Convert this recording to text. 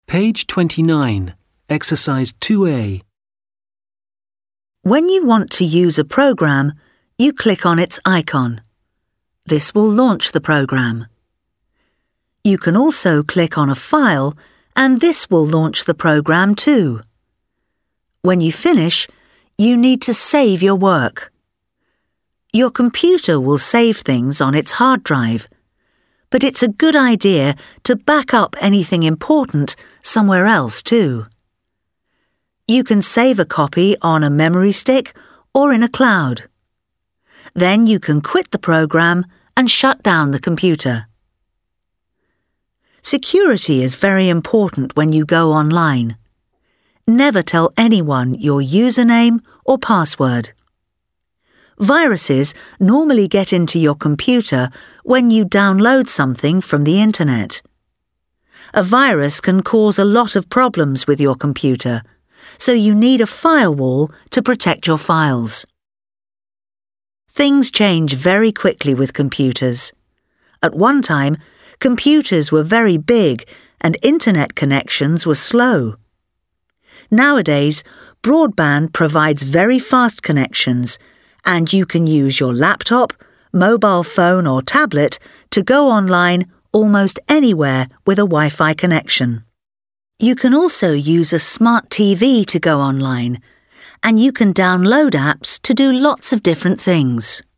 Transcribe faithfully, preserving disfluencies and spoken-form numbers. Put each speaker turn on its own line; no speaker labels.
Page twenty-nine, Exercise two A.
When you want to use a program, you click on its icon. This will launch the program. You can also click on a file, and this will launch the program too. When you finish, you need to save your work. Your computer will save things on its hard drive, but it's a good idea to back up anything important somewhere else too. You can save a copy on a memory stick or in a cloud. Then you can quit the program and shut down the computer. Security is very important when you go online. Never tell anyone your username or password. Viruses normally get into your computer when you download something from the internet. A virus can cause a lot of problems with your computer, so you need a firewall to protect your files. Things change very quickly with computers. At one time, computers were very big and internet connections were slow. Nowadays, broadband provides very fast connections, and you can use your laptop, mobile phone or tablet to go online almost anywhere with a Wi-Fi connection. You can also use a smart T V to go online, and you can download apps to do lots of different things.